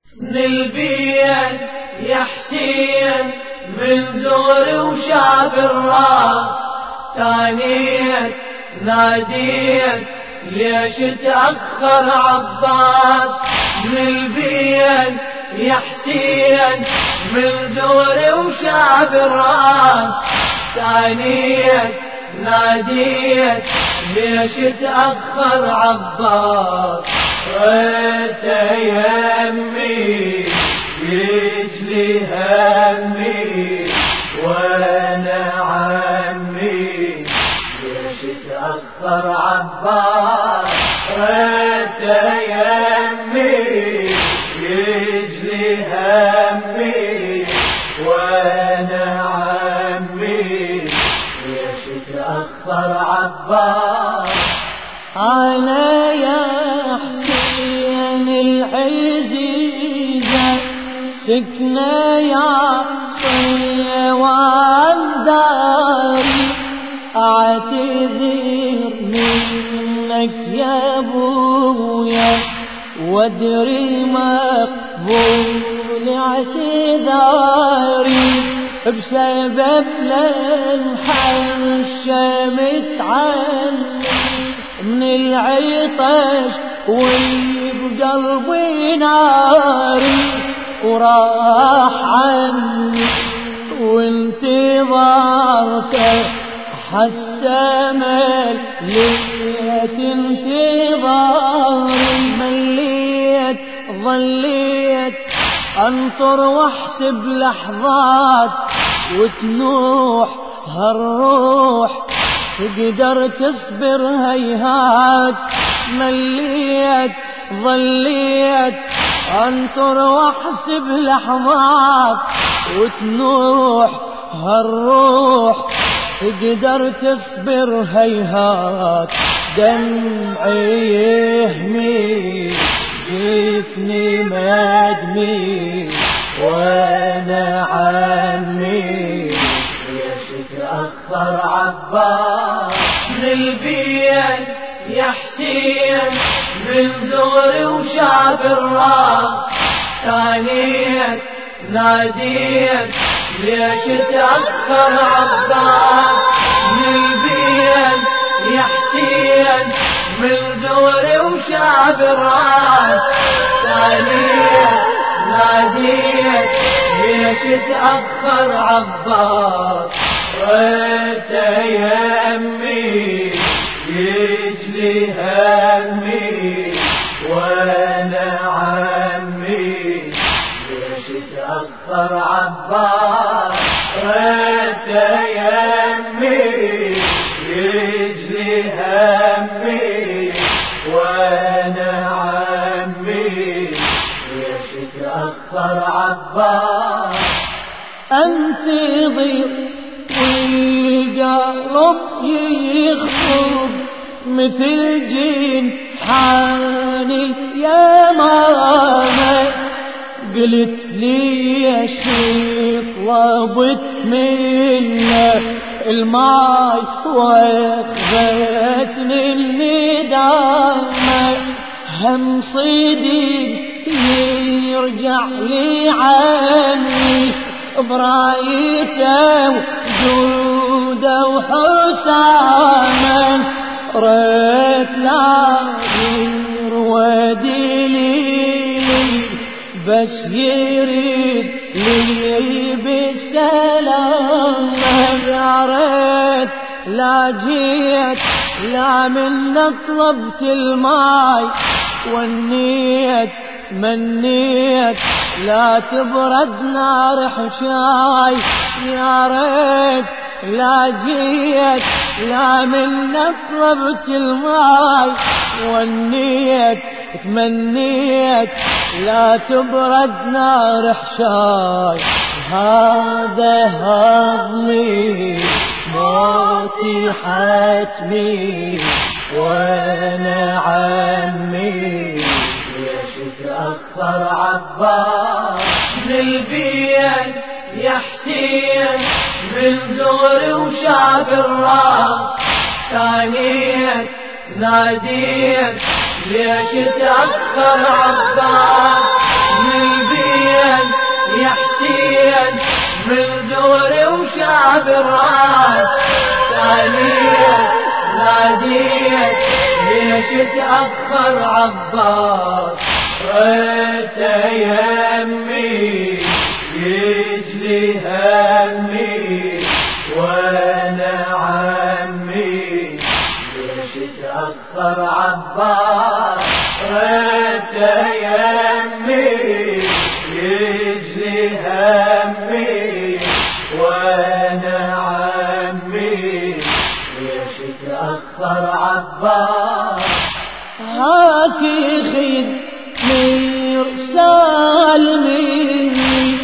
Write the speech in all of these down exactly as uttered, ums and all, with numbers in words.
من البين يا حسين من زغري وشاب الراس، تانيت ناديت ليش تأخر عباس. من البين يا حسين من زغري وشاب الراس، تانيت ناديت ليش تأخر عباس. ريت يمي يجلي همي وانا عمي ليش تأخر عباس. ريت يمي يجلي همي وانا عمي ليش تأخر عباس. أنا يا حسين العزيزة سكنة يا صيوان داري، أعتذر منك يا أبويا وادري مقبول اعتذاري، بسبب للحشة متعلم من العطش وبقلبي ناري، وراح عني وانتظرته حتى مليت انتظاري. مليت ظليت انطر واحسب لحظات وتنوح هالروح تقدر تصبر هيهات. مليت ظليت انطر واحسب لحظات وتنوح هالروح تقدر تصبر هيهات. دمعي يهمي جفني مدمي وانا عمي ليش تأخر عباس. من البين يا حسين من زغري وشاب الراس، تانيت ناديت ليش تأخر عباس. من البين يا حسين من زغري وشاب الراس، تانيت ناديت ليش تأخر عباس. ريت يمي يجلي همي وانا عمي ليش تأخر عباس. ريت يمي يجلي همي وانا عمي ليش تأخر عباس. انتظر والقلب يخرب مثل جين حاني يا ماما، قلت ليش طلبت منه الماي واخذت مني دامه. هم صديق يرجع لي عني برايته وجوده وحسامه. ريت لا ودليلي بس يريد لي بالسلام. يا ريت لا جيت لا من طلبت الماي والنيت تمنيت لا تبرد نار حشاي. يا ريت لا جيت لا من طلبت الماي والنيت تمنيت لا تبرد نار حشاي. هذا هضمي موتي حتمي وانا عمي ليش تأخر عباس. من البين يا حسين من زغري وشاب الراس، تانيت ناديت ليش تأخر عباس. من وشعب الراس. ثانية ناديت ليش تأخر عباس، ريت يمي يجلي همي وانا عمي، ليش تأخر عباس، ريت يمي يجلي همي وانا عمي، ليش تأخر عباس. هاتي خدمي رسال مني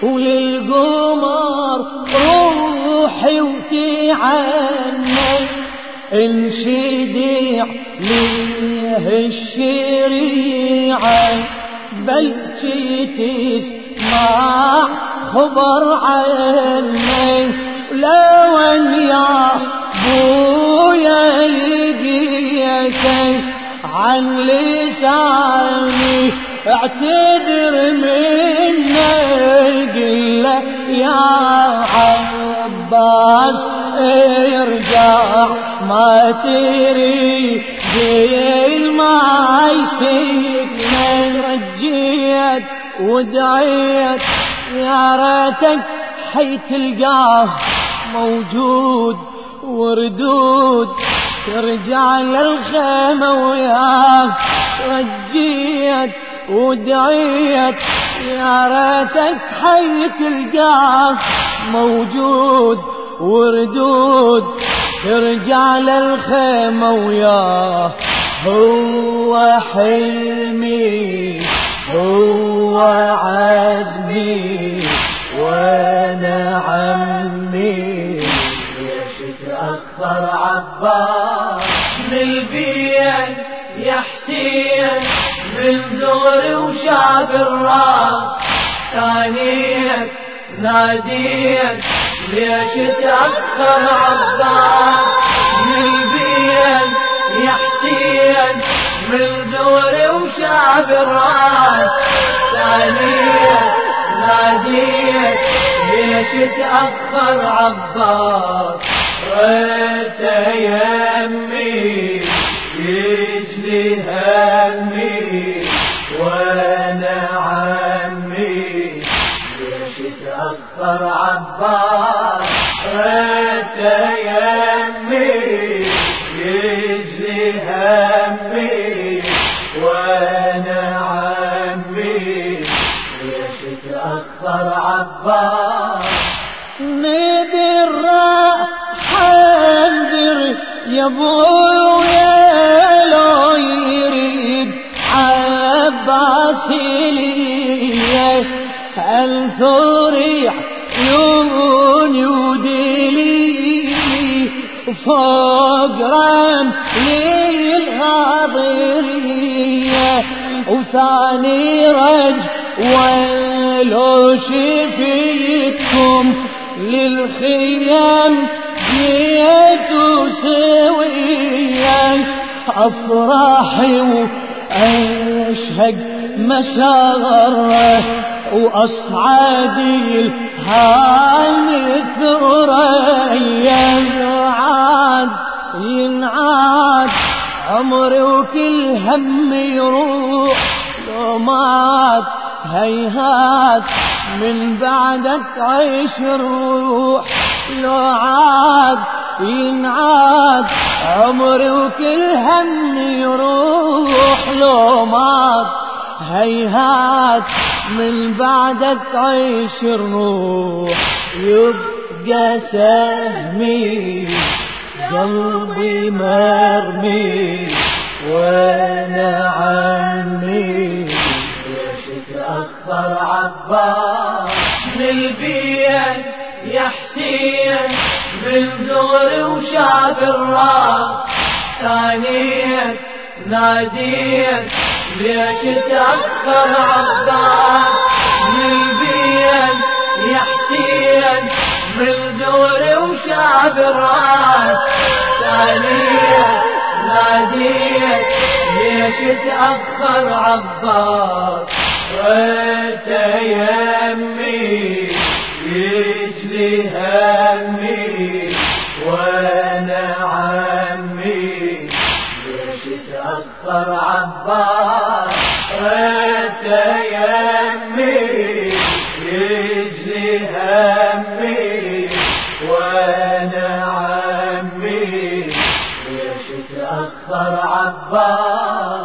وللقمر روحي وتعني، انشدي عليه الشريعة بلكي تسمع خبر عني، لو ان يا بويا لقيتك عن لساني اعتذر مني، قل يا عباس ارجع ما تريد ما يسيبني، رجيت ودعيت يا ريتك حي تلقاه موجود وردود ترجع للخيمة وياه، رجيت ودعيت يا ريتك حي تلقاه موجود وردود ترجع للخيمة وياه. هو حلمي هو عزمي وانا عمي، ليش تأخر عباس. من البين يا حسين من زغري وشعب الراس، ثانية ناديت ليش تأخر عباس. من البين يا حسين من زغري وشعب الراس، ثانية ناديت ليش تأخر عباس، ريت يمي يجلي همي وانا عمي، ليش تأخر عباس، ريت يمي يجلي همي وانا عمي، ليش تأخر عباس. ندر حنجر يا ابويا لو يريد عباس لي، الثوري عيوني ودلي فوق رملي الغاضرية، وثاني رج ولو شفيتكم للخيام جيتوا سويا، أفراحي وأشهق مساره وأصعدي الهام ثريا، عاد ينعاد عمري وكل هم يروح، لو مات هيهات من بعدك عيش الروح، لو عاد ينعاد عمري وكل هم يروح، لو مات هيهات من بعدك عيش الروح، يبقى سهمي قلبي مرمي وانا عمي، ليش تأخر عباس. من البين يا حسين من زغري وشعب الراس، ثانية ناديت ليش تأخر عباس. من البين يا حسين من زغري وشعب الراس، ثانية ناديت ليش تأخر عباس، ريت يمي يجلي همي تأخر عباس ريت يمي يجلي همي وانا عمي ليش تأخر عباس